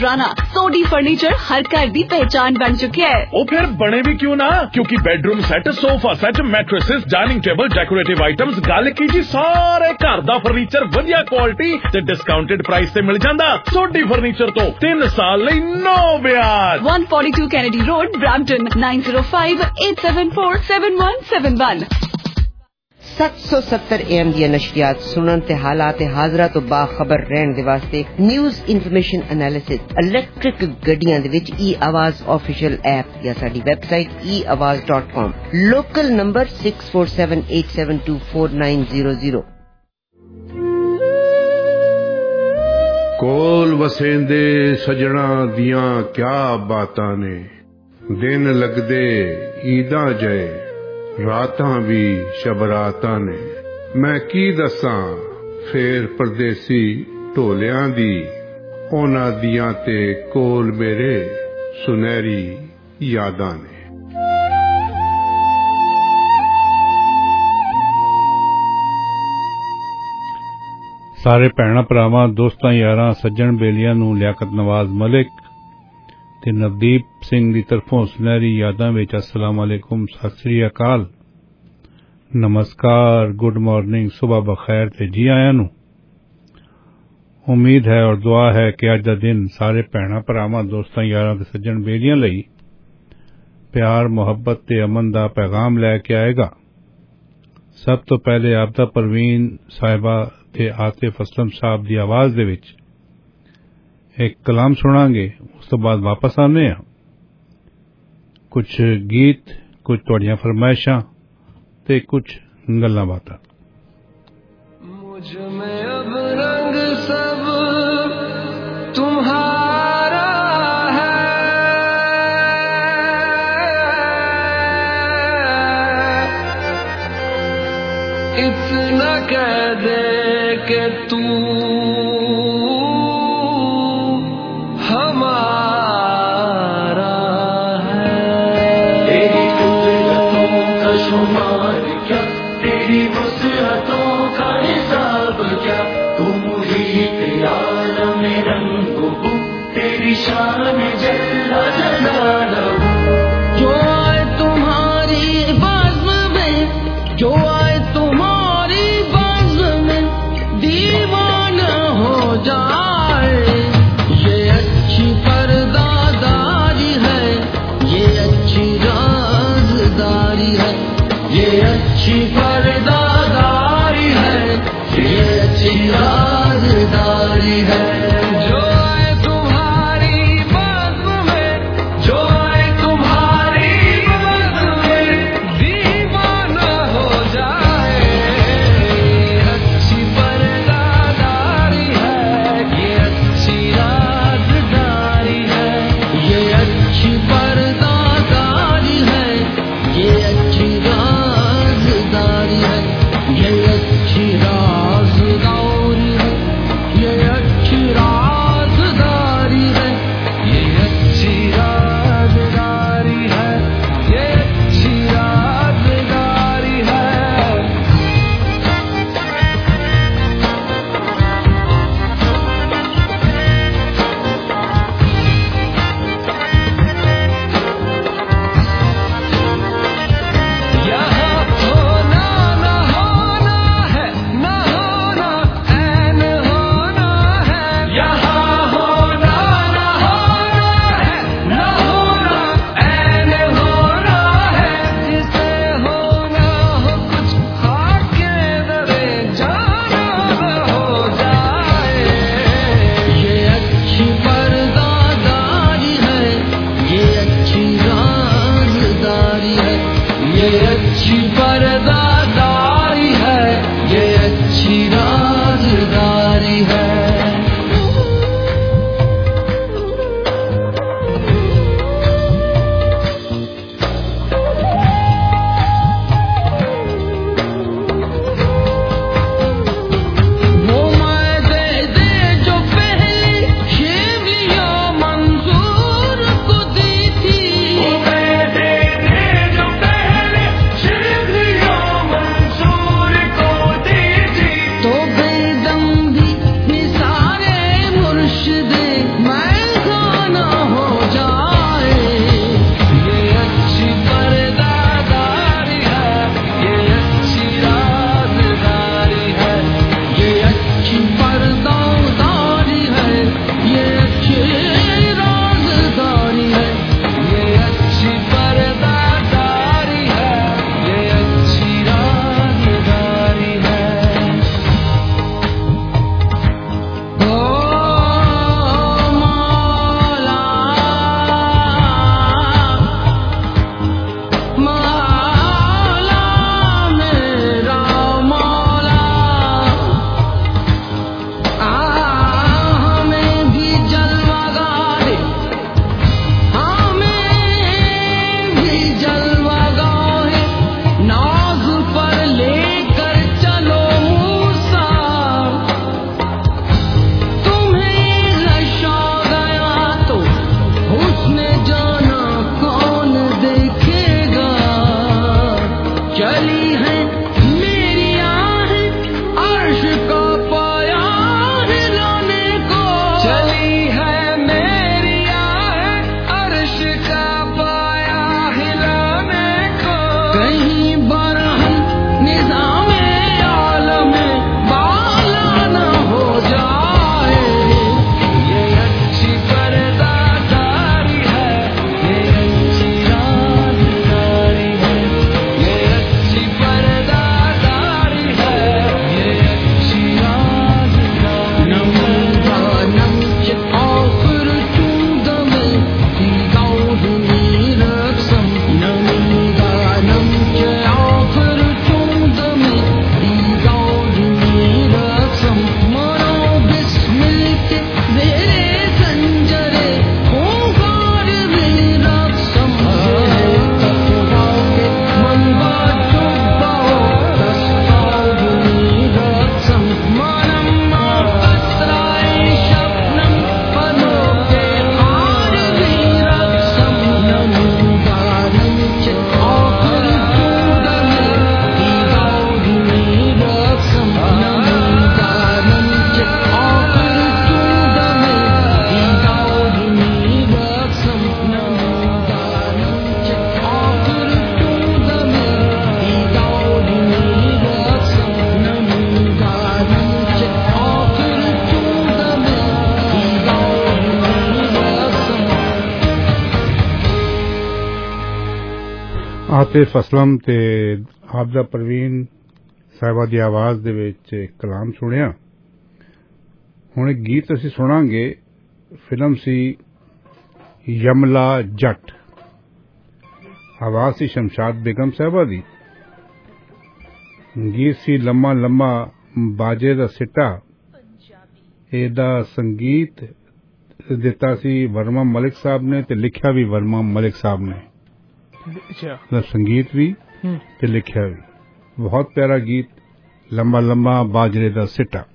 राणा सोडी furniture हर घर दी पहचान बन चुके हैं। ओ फिर बने भी क्यों ना, क्योंकि bedroom set, sofa set, mattresses, dining table, decorative items, गल की जी सारे घर दा फर्नीचर वधिया क्वालिटी ते डिस्काउंटेड प्राइस से मिल जांदा। सोडी फर्नीचर तो 3 साल लई नो ब्याज। 142 कैनेडी रोड, ब्रैम्पटन 9058747171। 770 AM ਦੀਆਂ ਨਸ਼ਰੀਆਤ ਸੁਣਨ ਤੇ ਹਾਲਾਤ ਹਾਜ਼ਰਾ ਤੋਂ ਬਾਖਬਰ ਰਹਿਣ ਦੇ ਵਾਸਤੇ ਨਿਊਜ਼ ਇਨਫੋਰਮੇਸ਼ਨ ਐਨਾਲਿਸਿਸ ਇਲੈਕਟ੍ਰਿਕ ਗੱਡੀਆਂ ਦੇ ਵਿੱਚ e-ਆਵਾਜ਼ ਆਫੀਸ਼ੀਅਲ ਐਪ ਜਾਂ ਸਾਡੀ ਵੈਬਸਾਈਟ eawaz.com। Local number 6478724900। ਕੋਲ ਵਸੇਂਦੇ ਸਜਣਾ ਦੀਆਂ ਕਿਆ ਬਾਤਾਂ ਨੇ, ਦਿਨ ਲੱਗਦੇ ਈਦਾਂ ਜਏ, ਰਾਤਾਂ ਵੀ ਸ਼ਬਰਾਤਾਂ ਨੇ। ਮੈਂ ਕੀ ਦੱਸਾਂ ਫੇਰ ਪਰਦੇਸੀ ਢੋਲਿਆਂ ਦੀ, ਉਹਨਾਂ ਦੀਆਂ ਤੇ ਕੋਲ ਮੇਰੇ ਸੁਨਹਿਰੀ ਯਾਦਾਂ ਨੇ। ਸਾਰੇ ਭੈਣਾਂ ਭਰਾਵਾਂ, ਦੋਸਤਾਂ, ਯਾਰਾਂ, ਸੱਜਣ ਬੇਲੀਆਂ ਨੂੰ ਲਿਆਕਤ ਨਵਾਜ਼ ਮਲਿਕ ਤੇ ਨਵਦੀਪ ਸਿੰਘ ਦੀ ਤਰਫੋਂ ਸੁਨਹਿਰੀ ਯਾਦਾਂ ਵਿੱਚ अस्सलाम वालेकुम, सत श्री अकाल, नमस्कार, गुड मॉर्निंग, सुबह बखैर ते जी आया नू। उम्मीद है और दुआ है कि अज दा दिन सारे भैणा भरावां, दोस्तां, यारां ते सज्जण बेलियां लई प्यार, मुहब्बत ते अमन दा पैगाम लैके आएगा। सब तो पहले आपदा परवीन साहिबा ते आतिफ असलम साहब दी आवाज दे विच एक कलाम सुनांगे, उस तो बाद वापस आने हैं। कुछ गीत, कुछ तुहाड़ियां फरमाइशां ते कुछ गल्लां बातां। मुझ में अब रंग सब तुम्हारा है, इतना कह दे के तू शान जल्ला जलालहू। जो आए तुम्हारी बज़्म में, जो आए तुम्हारी बज़्म में, दीवाना हो जाए। ये अच्छी पर्दादारी है, ये अच्छी राज़दारी है, ये अच्छी पर्दादारी है, ये अच्छी राज़दारी है। जो आए तुम्हारी बज़्म में, जो आए आतिफ असलम ते आपदा परवीन साहिबा दी आवाज दे विच एक कलाम सुनिया। हुण एक गीत असीं सुणांगे। फिल्म सी यमला जट, आवाज सी शमशाद बेगम साहिबा दी, गीत सी लम्मा लम्मा बाजे दा सिट्टा। एदा संगीत दिता सी वर्मा मलिक साहब ने ते लिखिया भी वर्मा मलिक साहब ने। संगीत भी ते लिखिया भी। बहुत प्यारा गीत, लम्बा लम्बा बाजरे दा सिट्टा।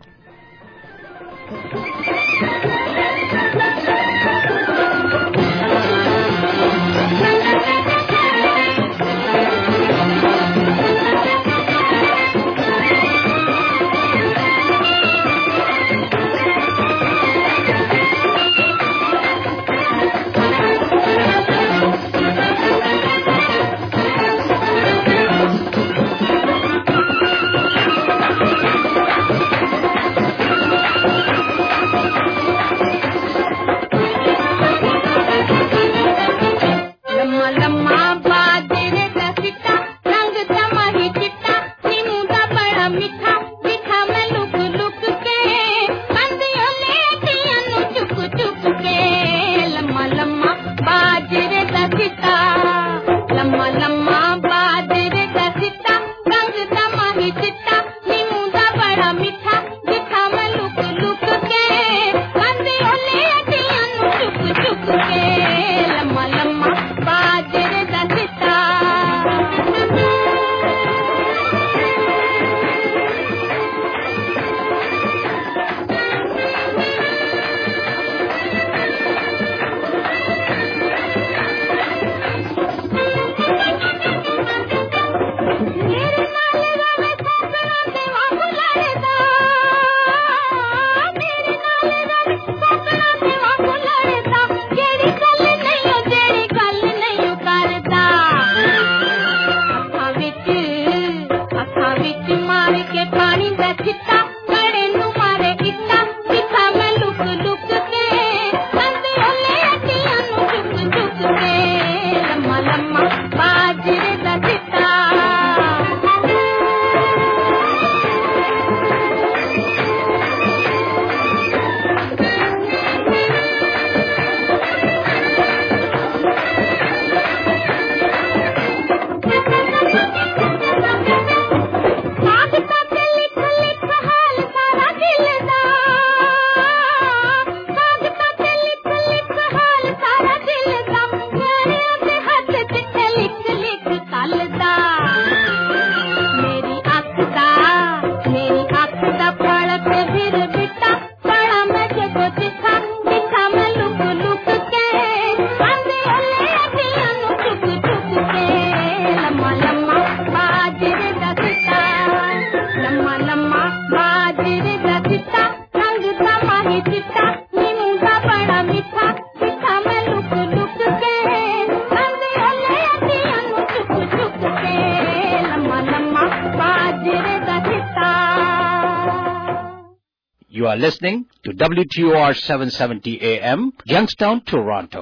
You are listening to WTOR 770 AM, Youngstown, Toronto.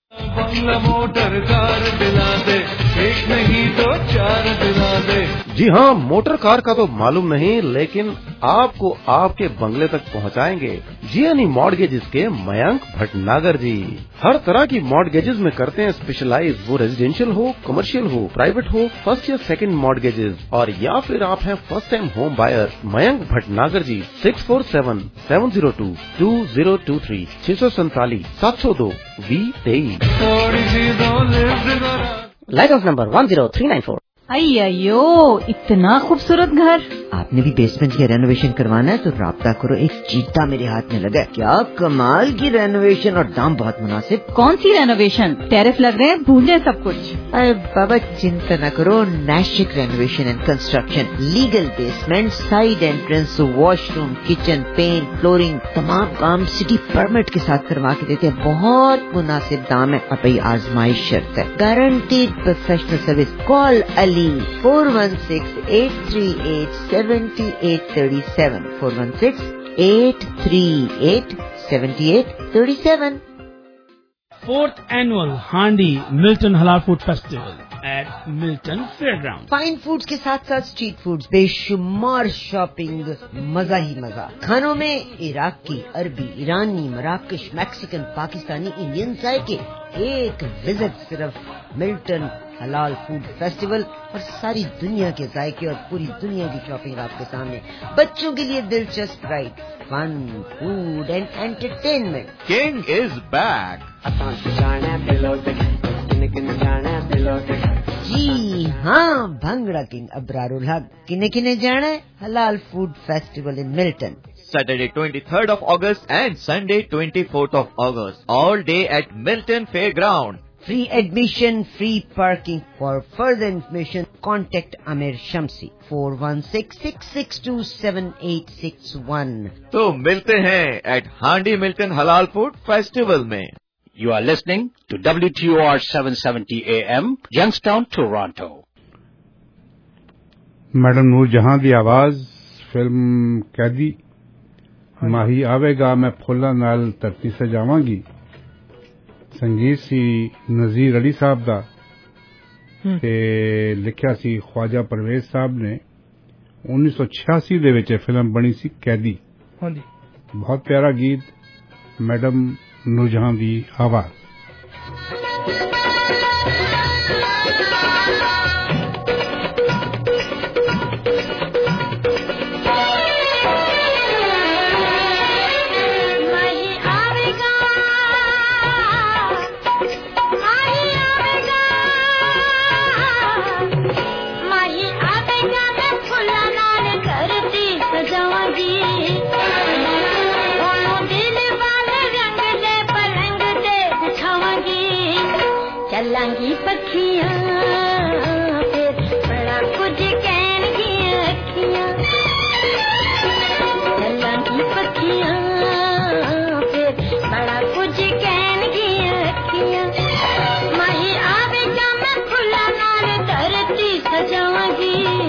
बंगला मोटर कार दिला दे, एक नहीं तो चार दिला दे। जी हाँ, मोटर कार का तो मालूम नहीं, लेकिन आपको आपके बंगले तक पहुँचाएंगे जीएनई मॉर्गेजेस के मयंक भटनागर जी। हर तरह की मॉर्गेजेस में करते हैं स्पेशलाइज, वो रेजिडेंशियल हो, कमर्शियल हो, प्राइवेट हो, फर्स्ट या सेकंड मॉर्गेजेस, और या फिर आप हैं first time home buyer. Mayank Bhatnagar ji 647-702-2023 647-702-2023। Light house number 10394। अयो इतना खूबसूरत घर। आपने भी बेसमेंट की रेनोवेशन करवाना है तो राब्ता करो, एक चीता मेरे हाथ में लगा। क्या कमाल की रेनोवेशन और दाम बहुत मुनासिब। कौन सी रेनोवेशन? टैरिफ लग रहे हैं, भूल जाए सब कुछ। अरे बाबा चिंता न करो, Nashik renovation and construction, legal basement, side entrance, washroom, kitchen, paint, flooring, तमाम काम सिटी परमिट के साथ करवा के देते हैं। बहुत मुनासिब दाम है और भाई आजमाइश शर्त है, guaranteed professional service. Call Ali 416-838-7837 416-838-7837। Fourth annual Handi Milton Halal Food Festival at Milton Fairground. Fine foods के साथ साथ स्ट्रीट फूड्स, बेशुमार शॉपिंग, मजा ही मजा। खानों में इराकी, अरबी, ईरानी, मराकश, मैक्सिकन, पाकिस्तानी, इंडियन जायके। एक विजिट सिर्फ मिल्टन हलाल फूड फेस्टिवल और सारी दुनिया के जायके और पूरी दुनिया की शॉपिंग आपके सामने। बच्चों के लिए दिलचस्प ride, fun, food and entertainment. King is back. जी हाँ, भंगड़ा किंग अब्रारुल हक। किने किने जाना है? Halal food festival in Milton, Saturday 23rd of August and Sunday 24th of August. All day at Milton Fairground. free admission, free parking. For further information, contact Amir Shamsi 4166627861. तो मिलते हैं at Handi Milton Halal Food Festival में. You are listening to WTOR 770 AM, Youngstown, Toronto. Madam Noorjahan दी आवाज film कैदी, माही आवेगा मैं फुल्ला नाल धरती से जावांगी। संगीत सी नजीर अली साहब दा ते लिखिया सी ख्वाजा परवेज साहब ने। 1986 दे विच फिल्म बनी सी कैदी। बहुत प्यारा गीत, मैडम नूरजहां दी आवाज। चलांगी पखियां फिर बड़ा कुछ कहनगी अखियां। चलांगी पखियां फिर बड़ा कुछ कहनगी अखियां। माही आवेगा मैं फुल्ला नाल धरती सजावांगी।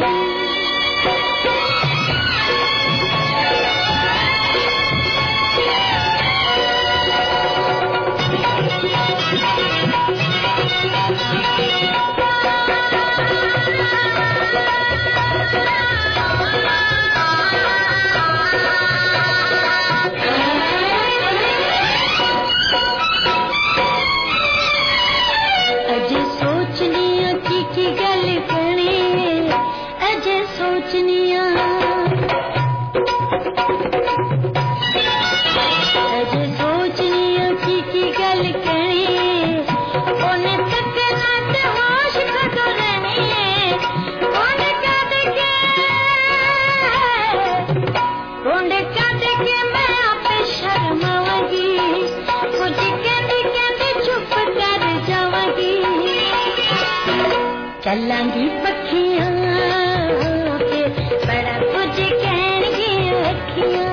चलांगी पखियां फिर बड़ा कुछ कहनगी अखियां।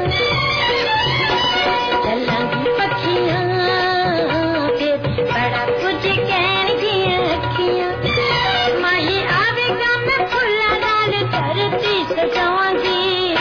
चलांगी पखियां फिर बड़ा कुछ कहनगी अखियां। माही आवेगा मैं फुल्ला नाल धरती सजावांगी।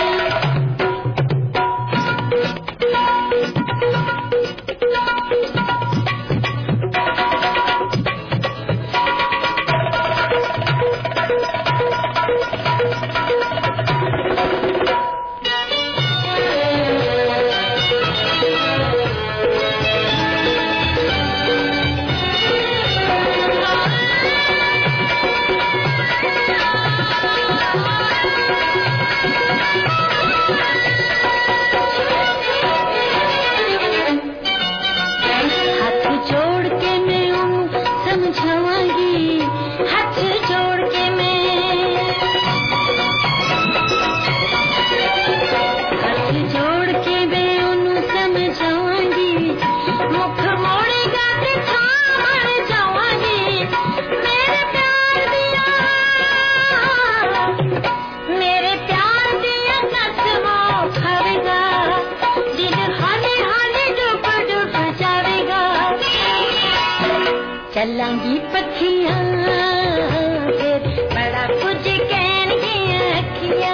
चलांगी पखियां फिर बड़ा कुछ कहनगी अखियां।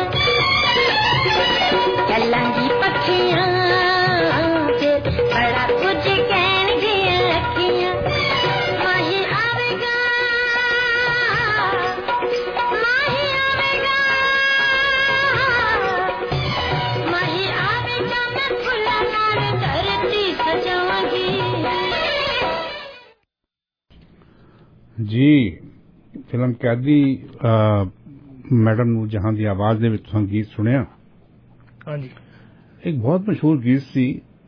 चलांगी पखियां फिर बड़ा कुछ कहनगी अखियां। माही आवेगा जी फिल्म कैदी मैडम नूर जहां दी आवाज दे विच तुसां गीत सुनिया। हां जी एक बहुत मशहूर गीत सी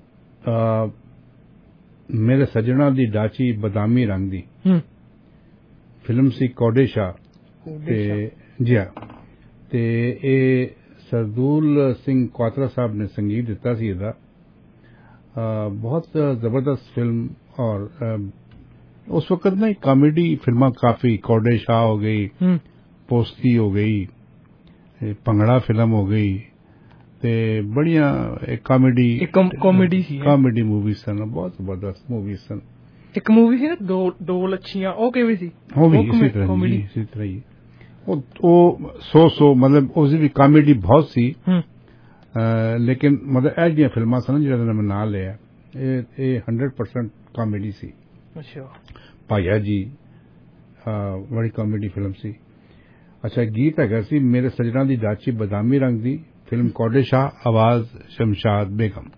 मेरे सजना दी डाची बदामी रंग दी फिल्म सी कोडे शाह ते जी हां ते ए सरदूल सिंह क्वात्रा साहब ने संगीत दिता सी एदा बहुत जबरदस्त फिल्म और उस वक्त ना कॉमेडी फिल्मां काफी कोडे शाह हो गई पोस्ती हो गई भंगड़ा फिल्म हो गई ते बढ़िया एक कॉमेडी मूवी सन बहुत जबरदस्त मूवी सन। एक मूवी थी ना दो लच्छियां ओ किवें सी वो भी इसी तरह ही वो सो मतलब उस भी कॉमेडी बहुत सी लेकिन मतलब ए जियां फिल्मां सन जिहदा मैं नाम लिया ये 100% कॉमेडी सी। अच्छा भाइया जी बड़ी कॉमेडी फिल्म सी। अच्छा गीत है सी मेरे सजना दी डाची बदामी रंग दी फिल्म कोडे शाह आवाज Shamshad Begum.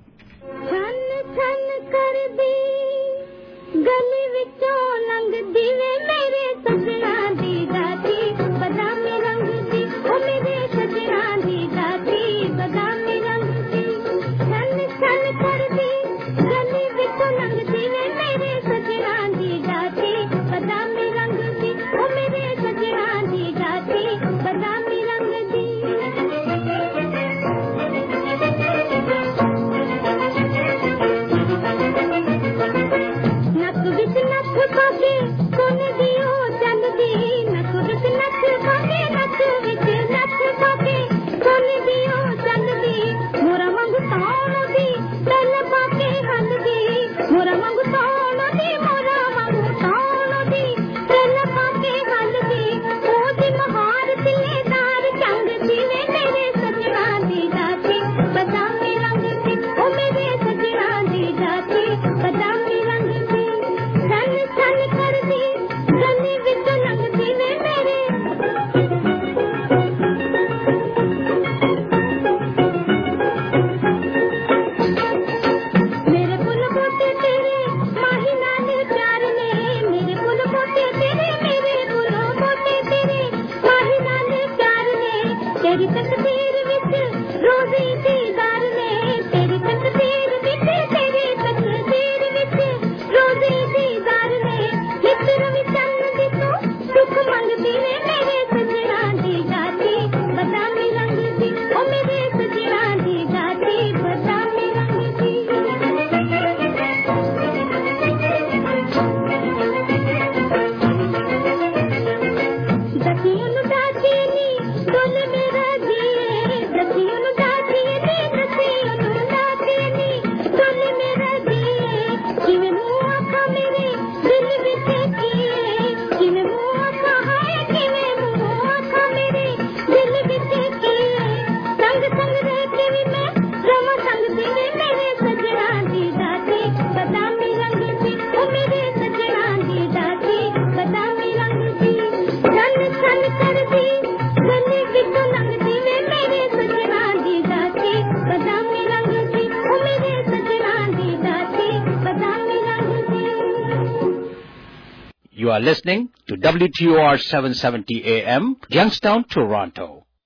You are listening to WTOR 770 AM, Youngstown, Toronto.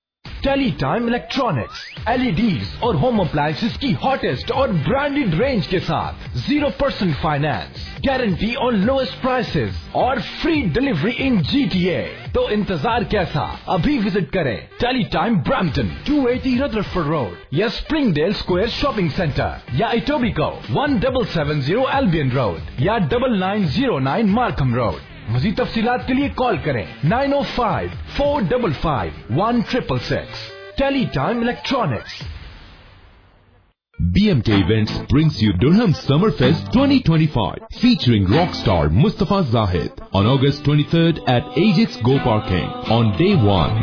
Teletime electronics LEDs और होम अप्लायंसेस की हॉटेस्ट और ब्रांडेड रेंज के साथ 0% finance, guarantee on lowest prices और फ्री डिलीवरी इन GTA। तो इंतजार कैसा, अभी विजिट करें टेलीटाइम ब्रैम्पटन 280 रदरफोर्ड रोड या स्प्रिंगडेल स्क्वायर शॉपिंग सेंटर या इटोबिको 1770 एल्बियन रोड या 9909 मार्कम रोड। मज़ीद तफसीलात के लिए कॉल करें 905-455-1666। Teletime Electronics. BMK Events brings you Durham Summerfest 2025 featuring rockstar Mustafa Zahid on August 23rd at Ajax Go Parking on day 1.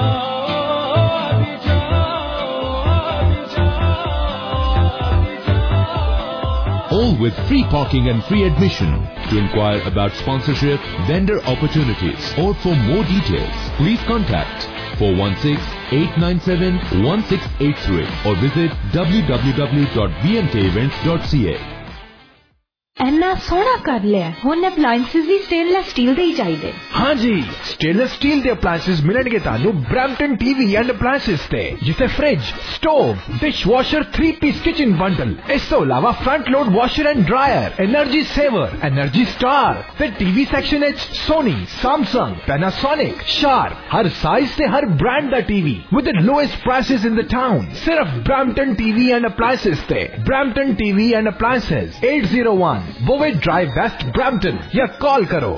All with free parking and free admission. To inquire about sponsorship, vendor opportunities or for more details, please contact 416-897-1683 or visit www.bmkevents.ca. इन्ना सोहना कर लिया हुण appliances भी stainless steel दे ही चाहिए। हाँ जी, stainless steel के अप्लायंसेस मिलणगे तानू ब्रैम्पटन टीवी एंड अप्लायंसेस ते, जिथे fridge, stove, dishwasher, three piece kitchen bundle, इस तो अलावा front load washer and dryer, energy saver, energy star, फिर टीवी सेक्शन एच सोनी, सैमसंग, पैनासोनिक, शार्प, हर साइज से हर ब्रांड दा TV with the lowest prices in the town. सिर्फ ब्रैम्पटन टीवी एंड अप्लायंसेस ते। Brampton TV and appliances 801 बोवेट drive west Brampton, या call करो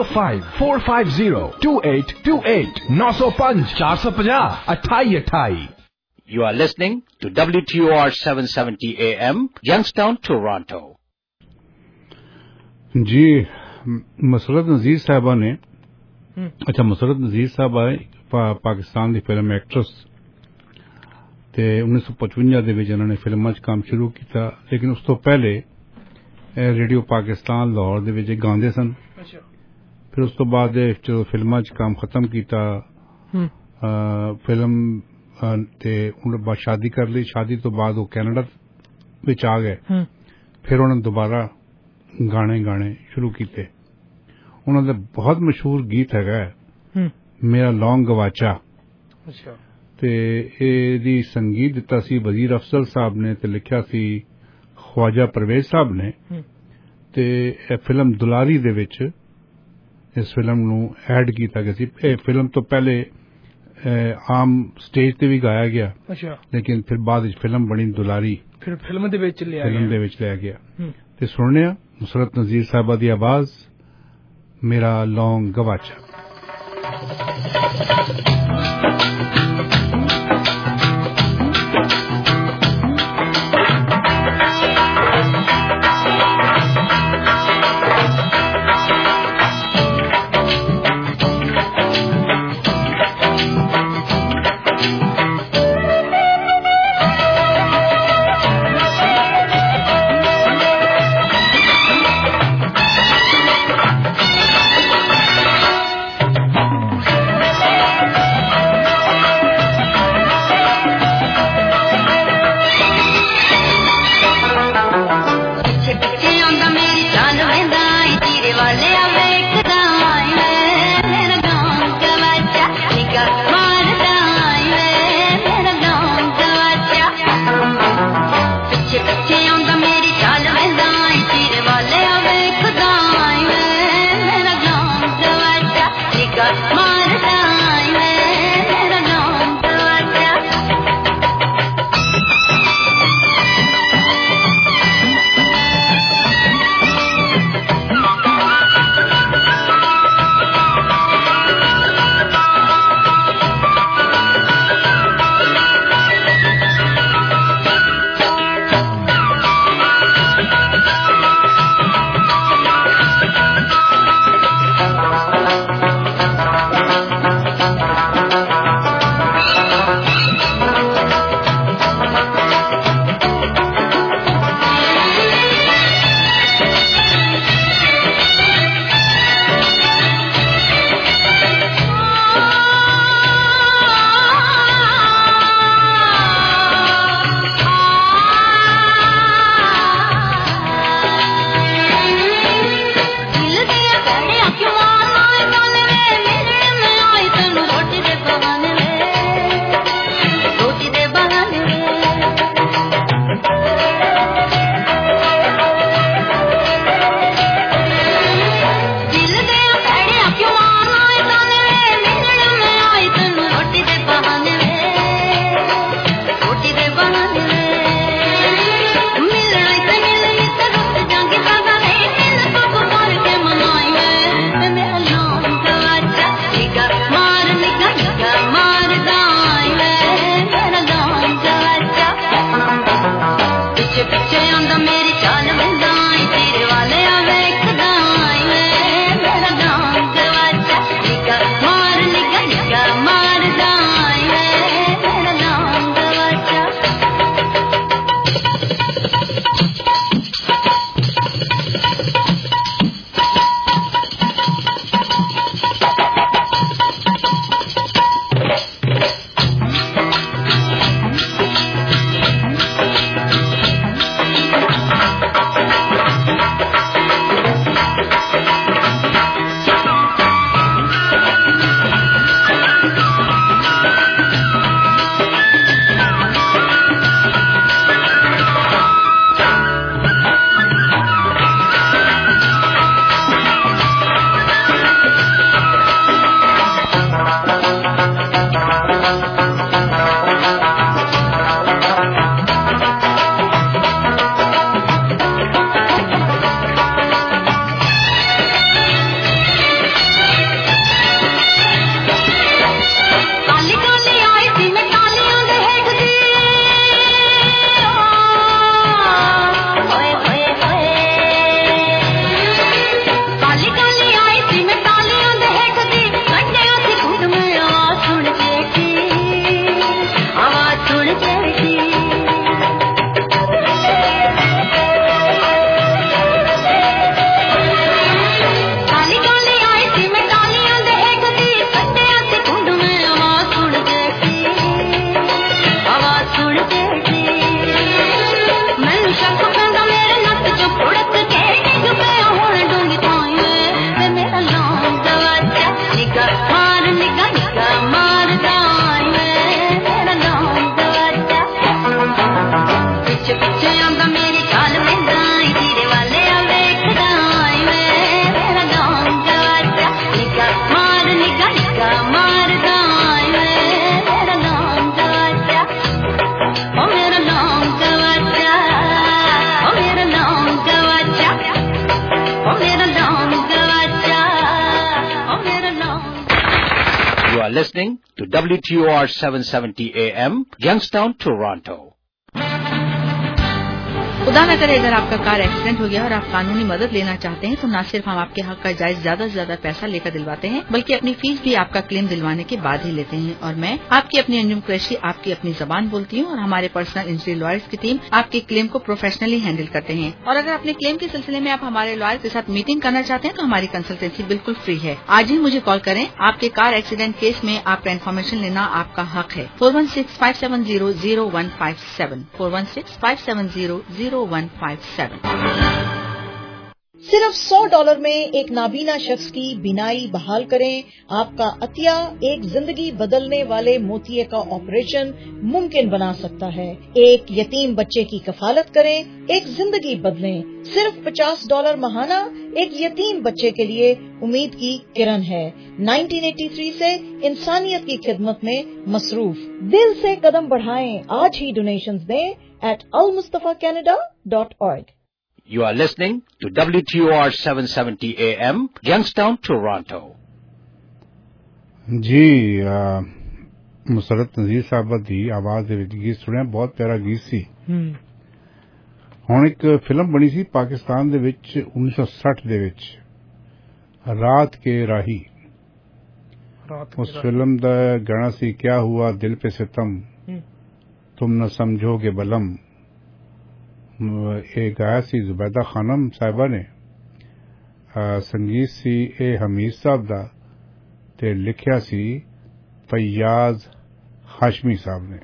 905-450-2828 905 450 2828। You are listening to WTOR 770 AM, Youngstown, Toronto. जी, मसरत नजीर साहबा ने मसरत नजीर साहबा पाकिस्तान की फिल्म एक्ट्रेस ते 1955 ਦੇ ਵਿੱਚ ਇਹਨਾਂ ਨੇ ਫਿਲਮਾਂ 'ਚ ਕੰਮ ਸ਼ੁਰੂ ਕੀਤਾ, लेकिन उस तो पहले रेडियो पाकिस्तान लाहौर ਦੇ ਵਿੱਚ ਗਾਉਂਦੇ ਸਨ। फिर उस तो बाद जो फिल्मां 'ਚ काम खत्म किया, फिल्म ते उन्होंने बाद शादी कर ली। शादी तो बाद वो कैनेडा विच आ गए। फिर उन्होंने दोबारा गाने गाने शुरू किए। उन्होंने बहुत मशहूर गीत है मेरा लौंग गवाचा, ते एदी संगीत दिता सी वजीर अफजल साहब ने ते लिखिया सी ख्वाजा परवेज साहब ने। ते फिल्म दुलारी दे विच इस फिल्म नू ऐड किया गया सी। फिल्म तो पहले आम स्टेज ते भी गाया गया, लेकिन फिर बाद फिल्म बनी दुलारी, फिर फिल्म दे विच लिया गया। ते सुनने नुसरत नजीर साहबा दी आवाज मेरा लौंग गवाचा। listening to WTOR 770 AM, Youngstown, Toronto. खुदा न करे अगर आपका कार एक्सीडेंट हो गया और आप कानूनी मदद लेना चाहते हैं तो न सिर्फ हम आपके हक का जायज ज्यादा से ज्यादा पैसा लेकर दिलवाते हैं बल्कि अपनी फीस भी आपका क्लेम दिलवाने के बाद ही लेते हैं। और मैं आपकी अपनी अंजुम कुरैशी आपकी अपनी जबान बोलती हूँ और हमारे पर्सनल इंजरी लॉयर्स की टीम आपके क्लेम को प्रोफेशनली हैंडल करते हैं। और अगर अपने क्लेम के सिलसिले में आप हमारे लॉयर के साथ मीटिंग करना चाहते हैं तो हमारी कंसल्टेंसी बिल्कुल फ्री है। आज ही मुझे कॉल करें। आपके कार एक्सीडेंट केस में आपका इन्फॉर्मेशन लेना आपका हक है। 416-570-0157 416-570-0157। सिर्फ $100 में एक नाबीना शख्स की बीनाई बहाल करें। आपका अतिया एक जिंदगी बदलने वाले मोतिये का ऑपरेशन मुमकिन बना सकता है। एक यतीम बच्चे की कफालत करें, एक जिंदगी बदलें। सिर्फ $50 महाना एक यतीम बच्चे के लिए उम्मीद की किरण है। 1983 से इंसानियत की खिदमत में मसरूफ। दिल से कदम बढ़ाएं, आज ही डोनेशंस दें at almustafacanada.org. You are listening to WTOR 770 AM, Youngstown, Toronto. जी मुसरत नजीर साहब दी आवाज ਦੇ ਵਿੱਚ ਗੀਤ ਸੁਣਿਆ। ਬਹੁਤ ਪਿਆਰਾ ਗੀਤ ਸੀ। ਹੁਣ ਇੱਕ ਫਿਲਮ ਬਣੀ ਸੀ ਪਾਕਿਸਤਾਨ ਦੇ ਵਿੱਚ 1960 ਦੇ ਵਿੱਚ ਰਾਤ के राही। उस फिल्म ਦਾ ਗਾਣਾ ਸੀ क्या हुआ दिल पे सितम तुम न समझोगे बलम। ये गाया सी जुबैदा खानम साहिबा ने, संगीत सी ए हमीद साहब दा ते लिखिया सी फैयाज हाशमी साहब ने।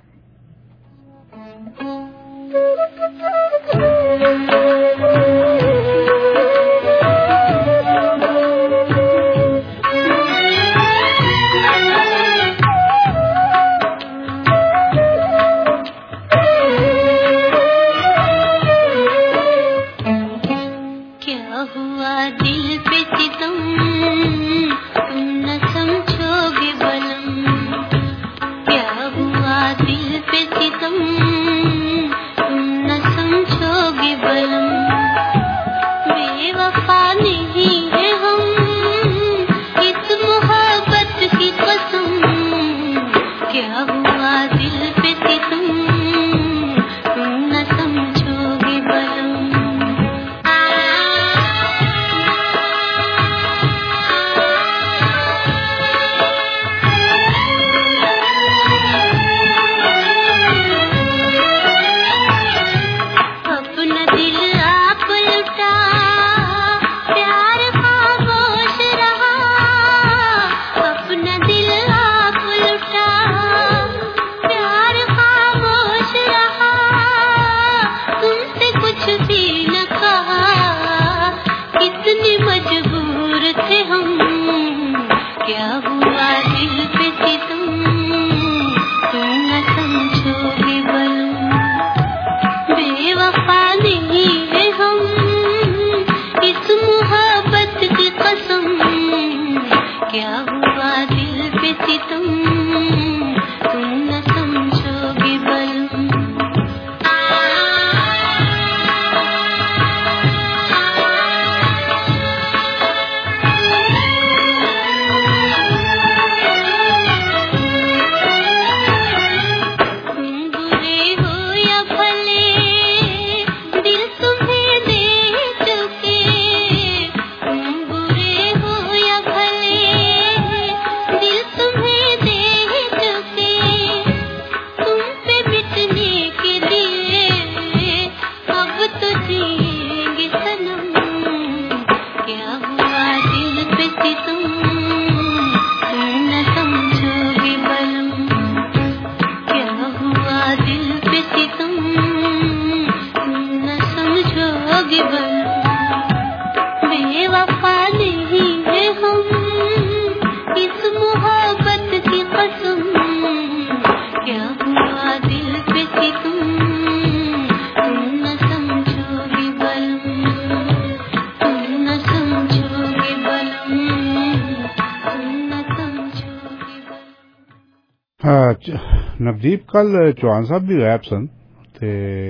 नवदीप कल चौहान साहब भी गायब सन ते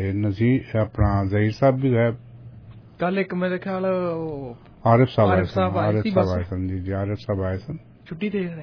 नजीर अपना जहीर साहब भी गायब। कल एक मेरे ख्याल आरिफ साहब आए सन जी आरिफ साहब आए सन। ਛੁੱਟੀ ਤੇ ਨੇ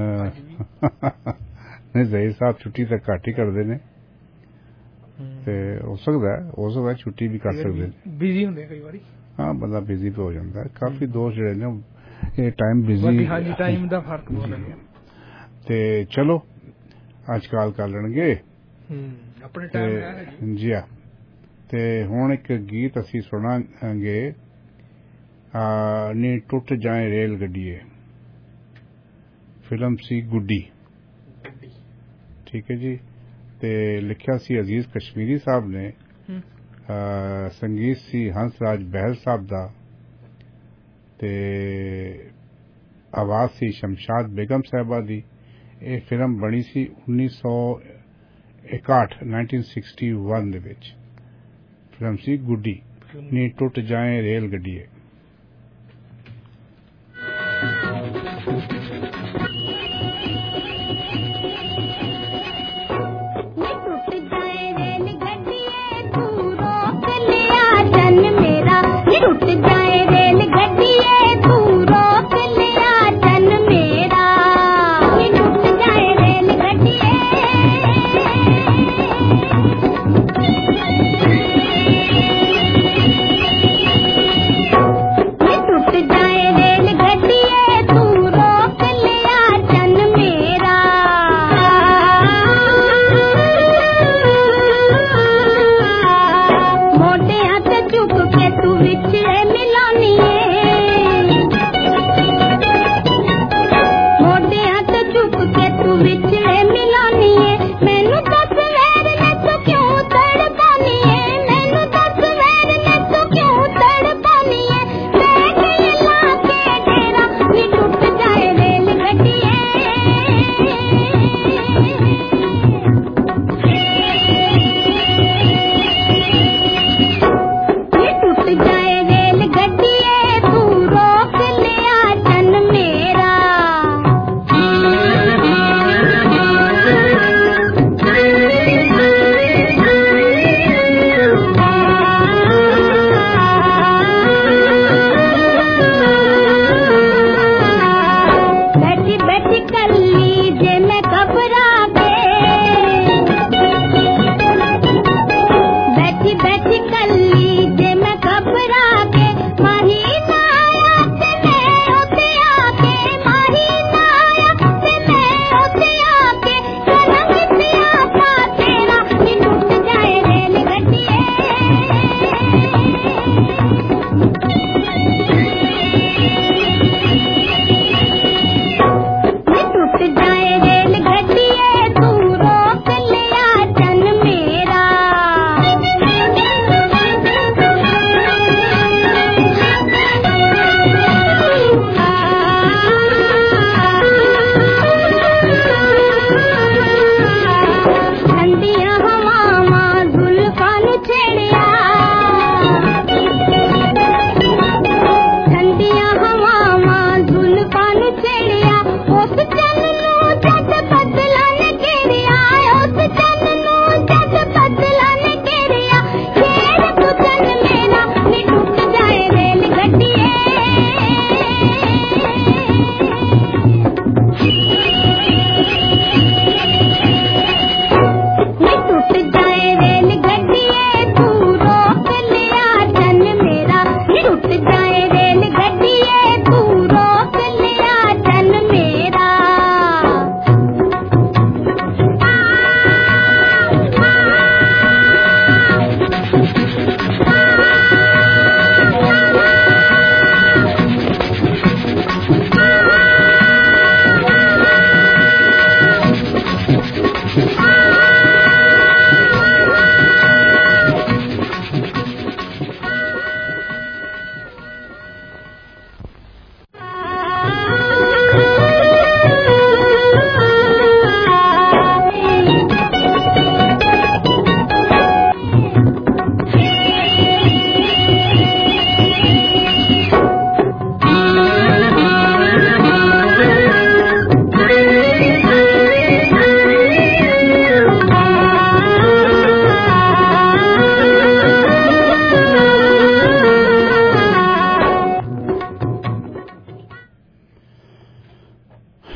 ਨਹੀਂ ਜ਼ਹੀਰ ਸਾਹਿਬ ਛੁੱਟੀ ਤਾਂ ਘੱਟ ਹੀ ਕਰਦੇ ਨੇ ਤੇ ਹੋ ਸਕਦਾ ਛੁੱਟੀ ਵੀ ਕਰ ਸਕਦੇ ਨੇ ਬਿਜ਼ੀ ਹੁੰਦੇ ਕਈ ਵਾਰੀ ਹਾਂ ਬੰਦਾ ਬਿਜ਼ੀ ਹੋ ਜਾਂਦਾ ਕਾਫੀ ਦੋਸਤ ਜਿਹੜੇ ਨੇ ਇਹ ਟਾਈਮ ਬਿਜ਼ੀ ਹਾਂਜੀ ਟਾਈਮ ਦਾ ਫਰਕ ਬਹੁਤ ਹੈ ਤੇ ਚਲੋ ਅੱਜ ਕੱਲ ਕਰ ਲੈਣਗੇ ਆਪਣੇ ਟਾਈਮ ਹੈ ਜੀ ਆ ਤੇ ਹੁਣ ਇੱਕ ਗੀਤ ਅਸੀਂ ਸੁਣਾਂਗੇ ਨੀ ਟੁੱਟ ਜਾਏ ਰੇਲ ਗੱਡੀਏ ਫਿਲਮ ਸੀ ਗੁੱਡੀ ਠੀਕ ਹੈ ਜੀ ਤੇ ਲਿਖਿਆ ਸੀ ਅਜ਼ੀਜ਼ ਕਸ਼ਮੀਰੀ ਸਾਹਿਬ ਨੇ ਸੰਗੀਤ ਸੀ ਹੰਸਰਾਜ ਬਹਿਲ ਸਾਹਿਬ ਦਾ ਤੇ ਆਵਾਜ਼ ਸੀ ਸ਼ਮਸ਼ਾਦ ਬੇਗਮ ਸਾਹਿਬਾ ਦੀ ਇਹ ਫਿਲਮ ਬਣੀ ਸੀ 1961 ਦੇ ਵਿੱਚ ਫਿਲਮ ਸੀ ਗੁੱਡੀ ਨੀ ਟੁੱਟ ਜਾਏ ਰੇਲ ਗੱਡੀਏ टूट जाए रेल गड्डिए तू रोक लिया जन मेरा टूट जाए रेल गड्डिए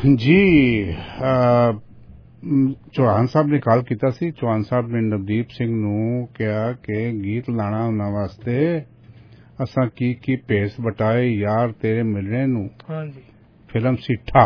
जी चौहान साहब ने कॉल किया सी। चौहान साहब ने नवदीप सिंह नूं कहा कि गीत लाना उन्हां वास्ते असां की भेस बटाए यार तेरे मिलने नूं। हाँ जी। फिल्म सी ठा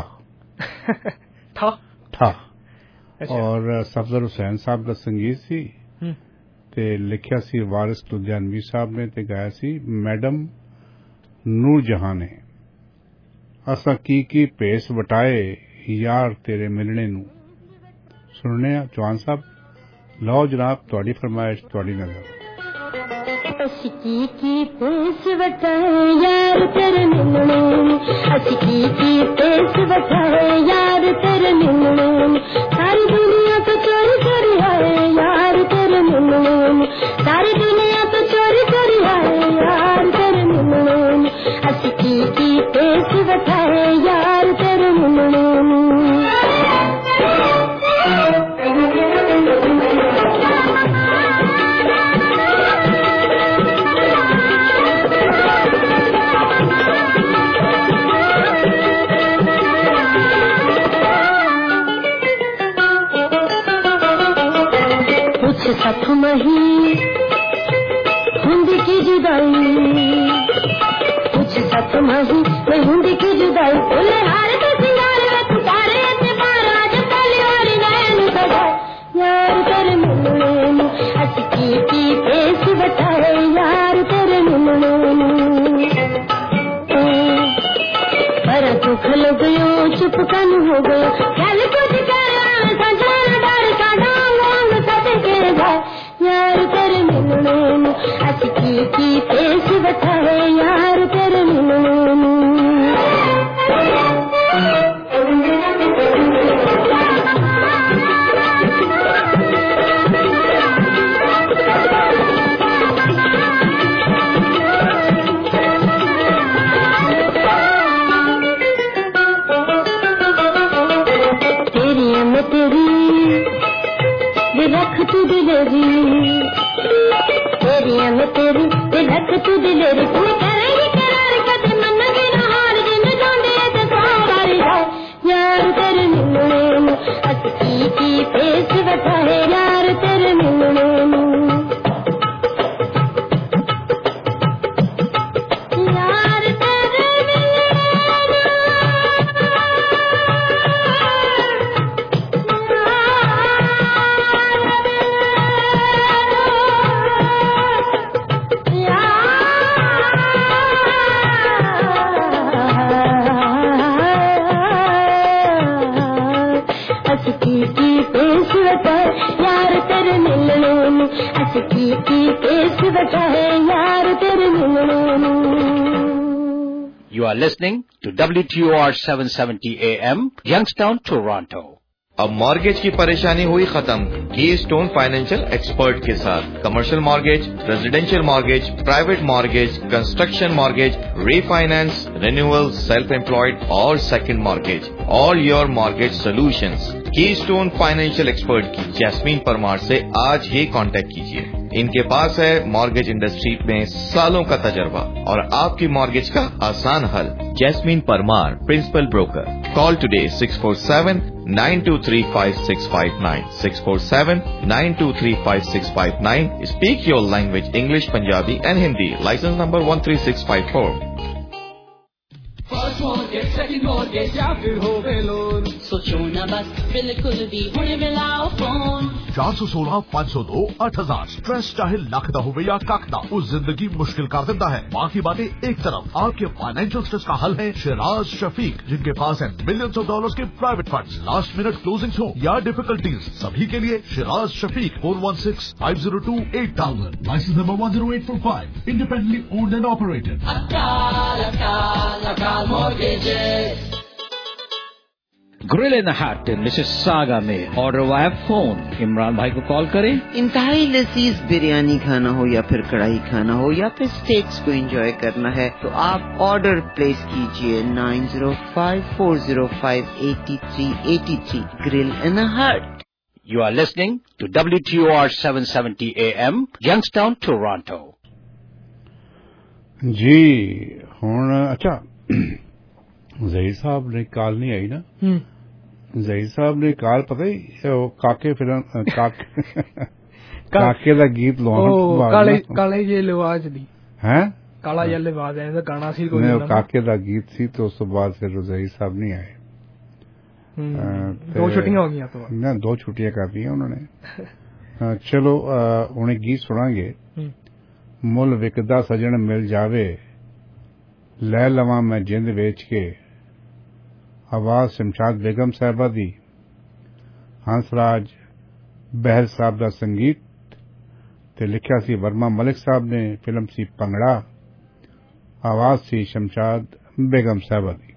ठा और सफदर हुसैन साहब का संगीत सी ते लिखिया सी वारिस लुधियानवी साहब ने ते गाया सी मैडम नूर जहां ने। असां की भेस बटाए यार तेरे मिलने नूं। सुनने चौहान साहब। लो जनाब तुहाडी फरमाइश तुहाडी नजर। अशकी की पेश बटाए यार तेरे मिलने अशकी की पेश बटाए यार तेरे मिलने सारी दुनिया तो चोरी चोरी आए यार तेरे मिलने सारी दुनिया तो चोरी चोरी आए यार तेरे मिलने अशकी की पेश बटाए यार तेरे मिलने। सख मही हुंदी की जुदाई कुछ सख मही मैं हुंदी की जुदाई बोले हार तो सिंगार में पुकारे ते बाराज पहली वाली नैन सदा यार तेरे मिलने अशकी की पेश बटाए यार तेरे मिलने। बड़ा दुख लो गयो चुप कन हो गयो गल कुछ कर संसार डर का डांग सद के यार तेरे मिलने अशकी की पेश बटाए यार तेरे मिलने। रख तू दिलेरी तेरी में तेरी रख तू दिलेरी तू करेगी करार कद मन के हार दिन जोंदे ते सारी यार तेरे मिलने अशकी की पेश बटाए यार तेरे मिलने। You are listening to WTOR 770 AM, Youngstown, Toronto. अब मॉर्गेज की परेशानी हुई खत्म कीस्टोन फाइनेंशियल एक्सपर्ट के साथ। Commercial mortgage, residential mortgage, private mortgage, construction mortgage, refinance, renewal, self employed और second mortgage, all your mortgage solutions. Keystone financial expert की Jasmine Parmar से आज ही कांटेक्ट कीजिए। इनके पास है मॉर्गेज इंडस्ट्री में सालों का तजर्बा और आपकी मॉर्गेज का आसान हल। Jasmine Parmar, principal broker. Call today 647-923-5659 647-923-5659। Speak your language English, Punjabi and Hindi. Licence number 13654। First mortgage, second mortgage या फिर हो गए लोन, सोचो ना बस बिल्कुल भी हुणे मिलाओ फोन। 416-502-8000 स्ट्रेस चाहे लख दा होवे या कख दा, वो जिंदगी मुश्किल कर देता है। बाकी बातें एक तरफ, आपके फाइनेंशियल स्ट्रेस का हल है शिराज शफीक, जिनके पास है मिलियंस ऑफ डॉलर्स के private funds. Last minute closings हो या डिफिकल्टीज, सभी के लिए Shiraz Shafiq. 416-502-8000। Licence number 10845। Independently owned and operated. Grill in the hut Mississauga में ऑर्डर वाया फोन। इमरान भाई को कॉल करें। इंतहाई लजीज बिरयानी खाना हो या फिर कढ़ाई खाना हो या फिर स्टेक्स को एंजॉय करना है तो आप ऑर्डर प्लेस कीजिए 9054058383। Grill in the hut. You are listening to WTOR 770 AM, Youngstown, Toronto. जी हुण अच्छा जहीर साहब ने कॉल नहीं आई ना। जहीर साहब ने कॉल पता ही वो काके फिल्म काके ਦਾ ਗੀਤ ਲਾਉਣ ਕਾਲੇ ਜੇ ਲਿਵਾਜ ਦੀ ਹੈ ਕਾਲਾ ਜਿਹਾ ਲਿਵਾਜ ਐ ਦਾ ਗਾਣਾ ਸੀ ਕੋਈ ਨਾ ਕਾਕੇ ਦਾ ਗੀਤ ਸੀ ਤੇ ਉਸ ਤੋਂ ਬਾਅਦ ਫਿਰ ਜ਼ਹੀਰ ਸਾਹਿਬ ਨਹੀਂ ਆਏ। ਦੋ ਛੁੱਟੀਆਂ ਹੋ ਗਈਆਂ ਤੋਂ ਨਾ 2 ਛੁੱਟੀਆਂ ਕਰ ਲਈਆਂ ਉਹਨਾਂ ਨੇ। ਚਲੋ ਹੁਣ ਇੱਕ ਗੀਤ ਸੁਣਾਂਗੇ। ਮੁੱਲ ਵਿਕਦਾ ਸਜਣ ਮਿਲ ਜਾਵੇ ਲੈ ਲਵਾਂ ਮੈਂ ਜਿੰਦ ਵੇਚ ਕੇ। ਆਵਾਜ਼ ਸ਼ਮਸ਼ਾਦ ਬੇਗਮ ਸਾਹਿਬਾ ਦੀ, ਹੰਸਰਾਜ ਬਹਿਲ ਸਾਹਿਬ ਦਾ ਸੰਗੀਤ ਤੇ ਲਿਖਿਆ ਸੀ ਵਰਮਾ ਮਲਿਕ ਸਾਹਿਬ ਨੇ। ਫਿਲਮ ਸੀ ਭੰਗੜਾ, ਆਵਾਜ਼ ਸੀ ਸ਼ਮਸ਼ਾਦ ਬੇਗਮ ਸਾਹਿਬਾ ਦੀ।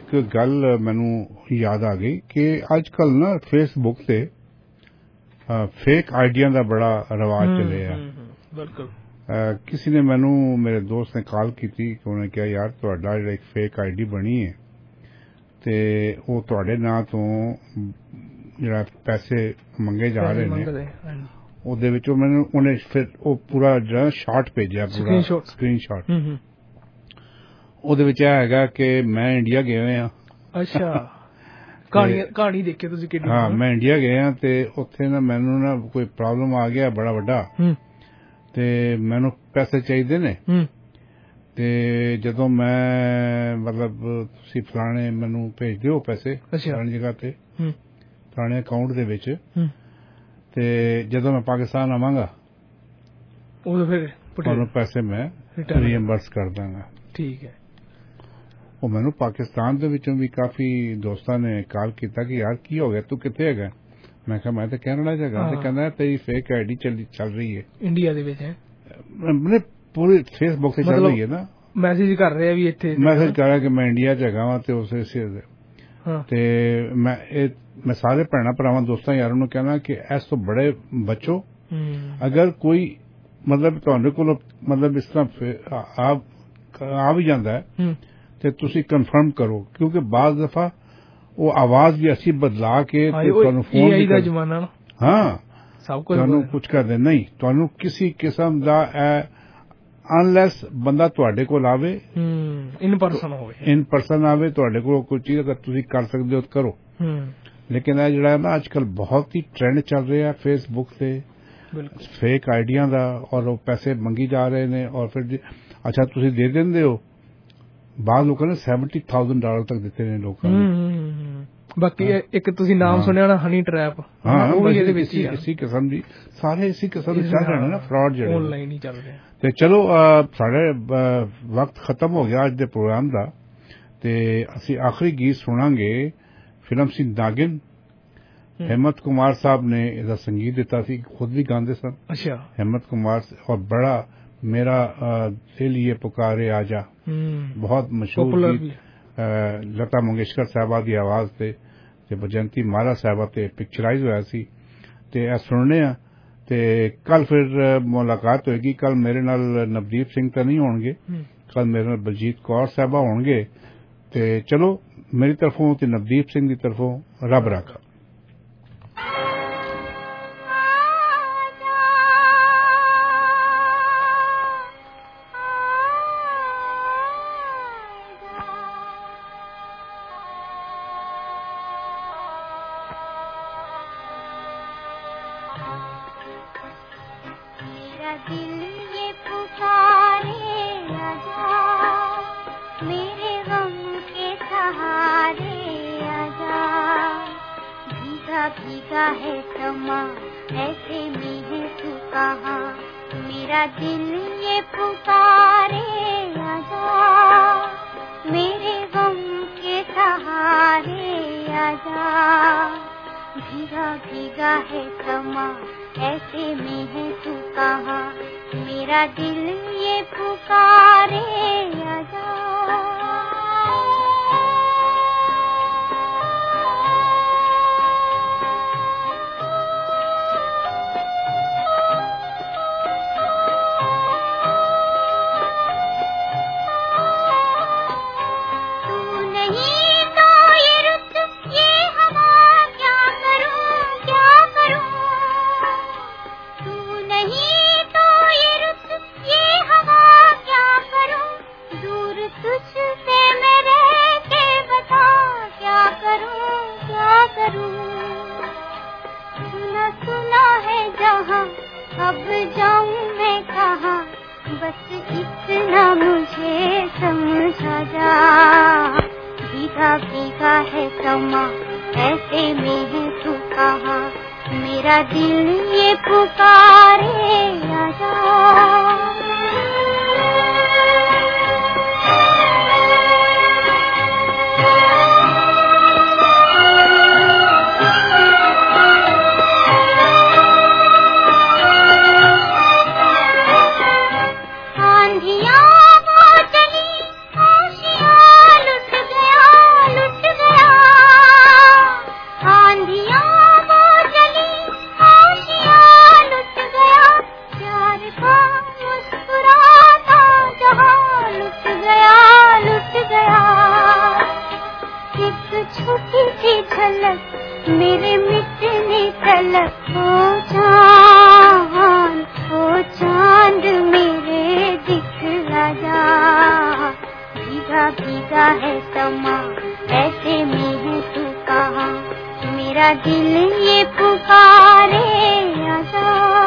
ਇੱਕ ਗੱਲ ਮੈਨੂੰ ਯਾਦ ਆ ਗਈ ਕਿ ਅੱਜ ਕੱਲ ਨਾ ਫੇਸਬੁੱਕ ਤੇ ਫੇਕ ਆਈਡੀਆਂ ਦਾ ਬੜਾ ਰਿਵਾਜ ਚੱਲਿਆ। ਬਿਲਕੁਲ। ਕਿਸੇ ਨੇ ਮੈਨੂੰ, ਮੇਰੇ ਦੋਸਤ ਨੇ ਕਾਲ ਕੀਤੀ, ਉਹਨੇ ਕਿਹਾ ਯਾਰ ਤੁਹਾਡਾ ਜਿਹੜਾ ਇੱਕ ਫੇਕ ਆਈਡੀ ਬਣੀ ਹੈ ਤੇ ਉਹ ਤੁਹਾਡੇ ਨਾਂ ਤੋਂ ਜਿਹੜਾ ਪੈਸੇ ਮੰਗੇ ਜਾ ਰਹੇ ਨੇ, ਉਹਦੇ ਵਿੱਚ ਉਹਨੇ ਫਿਰ ਉਹ ਪੂਰਾ ਜਿਹੜਾ ਸ਼ਾਟ ਭੇਜਿਆ, ਪੂਰਾ ਸਕਰੀਨਸ਼ਾਟ। ਉਹਦੇ ਵਿੱਚ ਇਹ ਹੈਗਾ ਕਿ ਮੈਂ ਇੰਡੀਆ ਗਿਆ ਹੋਇਆ। ਅੱਛਾ, ਕਹਾਣੀ ਦੇਖੇ ਤੁਸੀਂ ਕਿੰਨੀ? ਹਾਂ, ਮੈਂ ਇੰਡੀਆ ਗਿਆ ਤੇ ਉੱਥੇ ਨਾ ਮੈਨੂੰ ਨਾ ਕੋਈ ਪ੍ਰੋਬਲਮ ਆ ਗਿਆ ਬੜਾ ਵੱਡਾ, ਤੇ ਮੈਨੂੰ ਪੈਸੇ ਚਾਹੀਦੇ ਨੇ। ਤੇ ਜਦੋਂ ਮੈਂ ਮਤਲਬ ਤੁਸੀਂ ਫਲਾਣੇ ਮੈਨੂੰ ਭੇਜ ਦਿਓ ਪੈਸੇ ਫਲਾਣੀ ਜਗ੍ਹਾ ਤੇ, ਫਲਾਣੇ ਅਕਾਊਂਟ ਦੇ ਵਿੱਚ, ਤੇ ਜਦੋਂ ਮੈਂ ਪਾਕਿਸਤਾਨ ਆਵਾਂਗਾ ਉਦੋਂ ਫਿਰ ਤੁਹਾਨੂੰ ਪੈਸੇ ਮੈਂ ਰੀਇੰਬਰਸ ਕਰ ਦਾਂਗਾ। ਠੀਕ ਹੈ। ਉਹ ਮੈਨੂੰ ਪਾਕਿਸਤਾਨ ਦੇ ਵਿੱਚੋਂ ਵੀ ਕਾਫੀ ਦੋਸਤਾਂ ਨੇ ਕਾਲ ਕੀਤਾ ਕਿ ਯਾਰ ਕੀ ਹੋ ਗਿਆ, ਤੂੰ ਕਿੱਥੇ ਹੈਗਾ? ਮੈਂ ਕਿਹਾ ਮੈਂ ਤਾਂ ਕੈਨੇਡਾ ਚ ਹੈਗਾ। ਤੇ ਕਹਿੰਦਾ ਤੇਰੀ ਫੇਕ ਆਈਡੀ ਚੱਲ ਰਹੀ ਹੈ ਇੰਡੀਆ ਦੇ ਵਿੱਚ। ਹੈ ਪੂਰੀ ਫੇਸਬੁੱਕ ਤੇ ਚੱਲ ਰਹੀ ਹੈ ਨਾ, ਮੈਸੇਜ ਕਰ ਰਿਹਾ ਵੀ ਇੱਥੇ, ਮੈਸੇਜ ਕਰ ਰਿਹਾ ਕਿ ਮੈਂ ਇੰਡੀਆ ਚ ਹੈਗਾ ਵਾਂ ਤੇ ਉਸੇ ਤੇ ਮੈਂ ਸਾਰੇ ਭੈਣਾਂ ਭਰਾਵਾਂ ਦੋਸਤਾਂ ਯਾਰਾਂ ਨੂੰ ਕਹਿਣਾ ਕਿ ਇਸ ਤੋਂ ਬੜੇ ਬਚੋ। ਅਗਰ ਕੋਈ ਮਤਲਬ ਤੁਹਾਡੇ ਕੋਲ ਮਤਲਬ ਇਸ ਤਰ੍ਹਾਂ ਆ ਵੀ ਜਾਂਦਾ ਹੈ ਤੇ ਤੁਸੀਂ ਕਨਫਰਮ ਕਰੋ, ਕਿਉਂਕਿ ਬਾਜ਼ ਦਫਾ ਉਹ ਆਵਾਜ਼ ਵੀ ਅਸੀਂ ਬਦਲਾ ਕੇ ਤੁਹਾਨੂੰ ਫੋਨ ਦਾ ਜ਼ਮਾਨਾ, ਹਾਂ ਸਭ ਕੁਝ ਤੁਹਾਨੂੰ ਕੁਝ ਕਰਦੇ ਨਹੀਂ, ਤੁਹਾਨੂੰ ਕਿਸੇ ਕਿਸਮ ਦਾ ਅਨਲੈਸ ਬੰਦਾ ਤੁਹਾਡੇ ਕੋਲ ਆਵੇ, ਇਨ ਪਰਸਨ ਆਵੇ ਤੁਹਾਡੇ ਕੋਲ ਕੋਈ ਚੀਜ਼ ਅਗਰ ਤੁਸੀਂ ਕਰ ਸਕਦੇ ਹੋ ਕਰੋ। ਲੇਕਿਨ ਇਹ ਜਿਹੜਾ ਨਾ ਅੱਜ ਕੱਲ ਬਹੁਤ ਹੀ ਟ੍ਰੈਂਡ ਚੱਲ ਰਿਹਾ ਫੇਸਬੁੱਕ ਤੇ ਫੇਕ ਆਈਡੀਆਂ ਦਾ, ਔਰ ਉਹ ਪੈਸੇ ਮੰਗੀ ਜਾ ਰਹੇ ਨੇ, ਔਰ ਫਿਰ ਅੱਛਾ ਤੁਸੀਂ ਦੇ ਦਿੰਦੇ ਹੋ। ਬਾਅਦ ਲੋਕਾਂ ਨੇ $70,000 ਤੱਕ ਦਿੱਤੇ ਨੇ ਲੋਕਾਂ ਨੇ। ਬਾਕੀ ਇੱਕ ਤੁਸੀਂ ਨਾਮ ਸੁਣਿਆ ਹੋਣਾ ਹਨੀ ਟਰੈਪ, ਉਹ ਵੀ ਇਹਦੇ ਵਿੱਚ ਇਸੇ ਕਿਸਮ ਦੀ, ਸਾਰੇ ਇਸੇ ਕਿਸਮ ਦੇ ਚੱਲ ਰਹੇ ਨੇ ਨਾ ਫਰਾਡ ਜਿਹੜੇ ਆਨਲਾਈਨ ਹੀ ਚੱਲ ਰਹੇ। ਤੇ ਚਲੋ ਸਾਡੇ ਵਕਤ ਖਤਮ ਹੋ ਗਿਆ ਅੱਜ ਦੇ ਪ੍ਰੋਗਰਾਮ ਦਾ, ਤੇ ਅਸੀਂ ਆਖਰੀ ਗੀਤ ਸੁਣਾਂਗੇ ਫਿਲਮ ਸੀ ਨਾਗਿਨ। ਹਿੰਮਤ ਕੁਮਾਰ ਸਾਹਿਬ ਨੇ ਇਹਦਾ ਸੰਗੀਤ ਦਿੱਤਾ ਸੀ, ਖੁਦ ਵੀ ਗਾਉਂਦੇ ਸਨ। ਅੱਛਾ, ਹਿੰਮਤ ਕੁਮਾਰ, ਔਰ ਬੜਾ ਮੇਰਾ ਦਿਲ ਇਹ ਪੁਕਾਰੇ ਆਜਾ, ਬਹੁਤ ਮਸ਼ਹੂਰ ਗੀਤ, ਲਤਾ ਮੰਗੇਸ਼ਕਰ ਸਾਹਿਬਾ ਦੀ ਆਵਾਜ਼ ਤੇ ਬਜੰਤੀ ਮਾਲਾ ਸਾਹਿਬਾ ਤੇ ਪਿਕਚਰਾਈਜ਼ ਹੋਇਆ ਸੀ। ਤੇ ਇਹ ਸੁਣਨੇ ਆ ਤੇ ਕੱਲ ਫਿਰ ਮੁਲਾਕਾਤ ਹੋਏਗੀ। ਕੱਲ ਮੇਰੇ ਨਾਲ ਨਵਦੀਪ ਸਿੰਘ ਤਾਂ ਨਹੀਂ ਹੋਣਗੇ, ਕੱਲ ਮੇਰੇ ਨਾਲ ਬਲਜੀਤ ਕੌਰ ਸਾਹਿਬਾ ਹੋਣਗੇ। ਤੇ ਚਲੋ ਮੇਰੀ ਤਰਫੋਂ ਤੇ ਨਵਦੀਪ ਸਿੰਘ ਦੀ ਤਰਫੋਂ ਰੱਬ ਰਾਖਾ। आंधियां वो चली, होशियां लुट गया झलक मेरे मिटने तलक ओ चांद मेरे दिखला जा। भीगा भीगा है समा ऐसे में है तू कहाँ, मेरा दिल ये पुकारे आजा।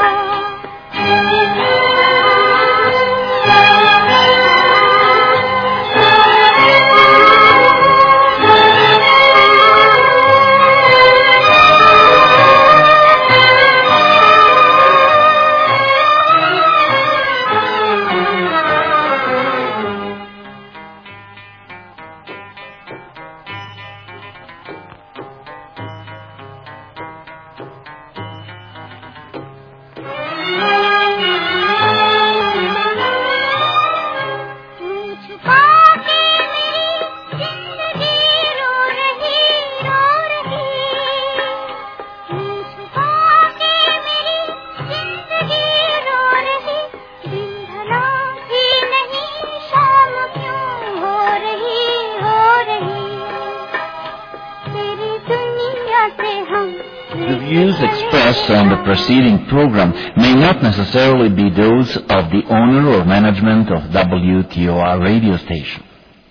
On the preceding program may not necessarily be those of the owner or management of WTOR radio station.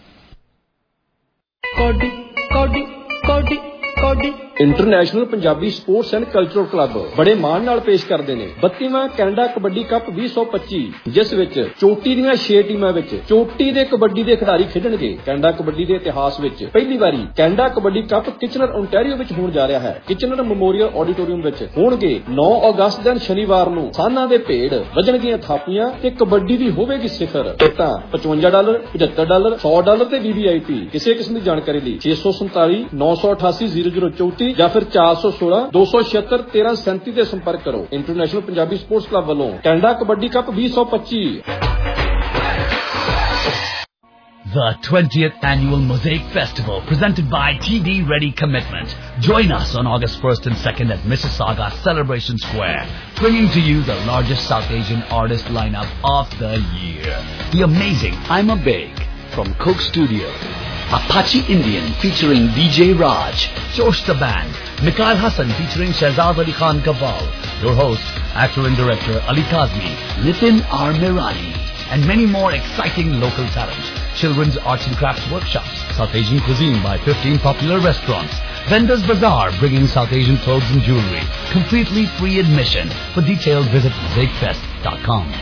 International Punjabi sports and cultural club ਬੜੇ ਮਾਣ ਨਾਲ ਪੇਸ਼ ਕਰਦੇ ਨੇ 32ਵਾਂ ਕੈਨੇਡਾ ਕਬੱਡੀ ਕੱਪ 2025, ਜਿਸ ਵਿੱਚ ਚੋਟੀ ਦੀਆਂ 6 ਟੀਮਾਂ ਵਿੱਚ ਚੋਟੀ ਦੇ ਕਬੱਡੀ ਦੇ ਖਿਡਾਰੀ ਖੇਡਣਗੇ। ਕੈਨੇਡਾ ਕਬੱਡੀ ਦੇ ਇਤਿਹਾਸ ਵਿੱਚ ਪਹਿਲੀ ਵਾਰੀ Canada kabaddi cup Kitchener Ontario ਵਿੱਚ ਹੋਣ ਜਾ ਰਿਹਾ ਹੈ। ਕਿਚਨਰ ਮੈਮੋਰੀਅਲ ਆਡੀਟੋਰੀਅਮ ਵਿੱਚ ਹੋਣਗੇ 9 ਅਗਸਤ ਦਿਨ ਸ਼ਨੀਵਾਰ ਨੂੰ। ਸਾਨਾਂ ਦੇ ਭੇਡ ਵੱਜਣਗੀਆਂ ਥਾਪੀਆਂ ਤੇ ਕਬੱਡੀ ਦੀ ਹੋਵੇਗੀ ਸਿਖਰ। ਟਿਕਟਾਂ $55, $75, $100 ਤੇ VVIP। ਕਿਸੇ ਕਿਸਮ ਦੀ ਜਾਣਕਾਰੀ ਲਈ 647 988 0034 ਜਾਂ ਫਿਰ 416 276 1337 ਤੇ ਸੰਪਰਕ ਕਰੋ। ਇੰਟਰਨੈਸ਼ਨਲ ਪੰਜਾਬੀ ਸਪੋਰਟਸ ਕਲੱਬ ਵੱਲੋਂ Canada kabaddi cup 2025। The 20th Annual Mosaic Festival, presented by TD Ready Commitment. Join us on August 1st and 2nd at Mississauga Celebration Square, bringing to you the largest South Asian artist lineup of the year. The amazing I'm a Big from Coke Studio, Apache Indian featuring DJ Raj, Josh the Band, Mikhail Hassan featuring Shahzad Ali Khan Kaval, your host, actor and director Ali Kazmi, Nitin R. Mirani, and many more exciting local talent. Children's arts and crafts workshops, South Asian cuisine by 15 popular restaurants, Vendors Bazaar bringing South Asian clothes and jewelry, completely free admission. For details visit mosaicfest.com.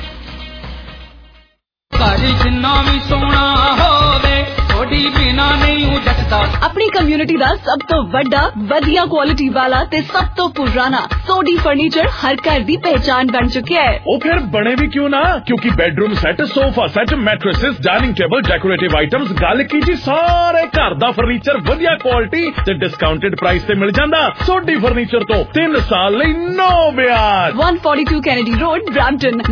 अपनी community ਦਾ ਸਭ ਤੋਂ ਵੱਡਾ ਵਧੀਆ quality ਵਾਲਾ ਤੇ ਸਭ ਤੋਂ ਪੁਰਾਣਾ ਸੋਡੀ ਫਰਨੀਚਰ ਹਰ ਘਰ ਦੀ ਪਹਿਚਾਨ ਬਣ ਚੁੱਕਿਆ ਹੈ। ਉਹ ਫਿਰ ਬਣੇ ਵੀ ਕਿਉਂ ਨਾ, ਕਿਉਂਕਿ bedroom set, sofa set, mattresses, dining table, decorative items, ਗੱਲ ਕੀ ਜੀ ਸਾਰੇ ਘਰ ਦਾ ਫਰਨੀਚਰ ਵਧੀਆ ਕੁਆਲਿਟੀ ਤੇ ਡਿਸਕਾਊਂਟਡ ਪ੍ਰਾਈਸ ਤੇ ਮਿਲ ਜਾਂਦਾ। ਸੋਡੀ ਫਰਨੀਚਰ ਤੋਂ 3 ਸਾਲ ਲਈ ਨੋ ਵਿਆਜ। 142 ਕੈਨੇਡੀ ਰੋਡ, ਬ੍ਰੈਂਪਟਨ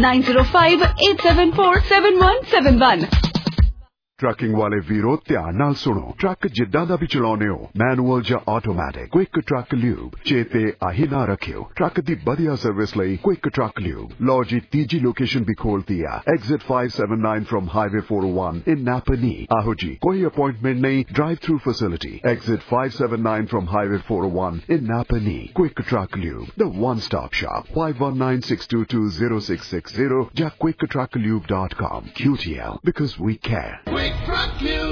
9058747171। ट्रकिंग वाले वीरो ध्यान नाल सुनो। ट्रक जिद्दां दा भी चलाउने हो, मैनुअल या ऑटोमैटिक, क्विक ट्रक ल्यूब चेते आही ना रखियो। ट्रक दी बढ़िया सर्विस लई क्विक ट्रक ल्यूब। लो जी तीजी लोकेशन भी खोलती है, exit 579 from highway 401 in Napanee. आहो जी कोई अपॉइंटमेंट नहीं, drive through facility. Exit 579 from highway 401 in Napanee. Quick truck lube, the one stop shop. 5196220660 या quicktrucklube.com। QTL because we care. Quick Truck Lube.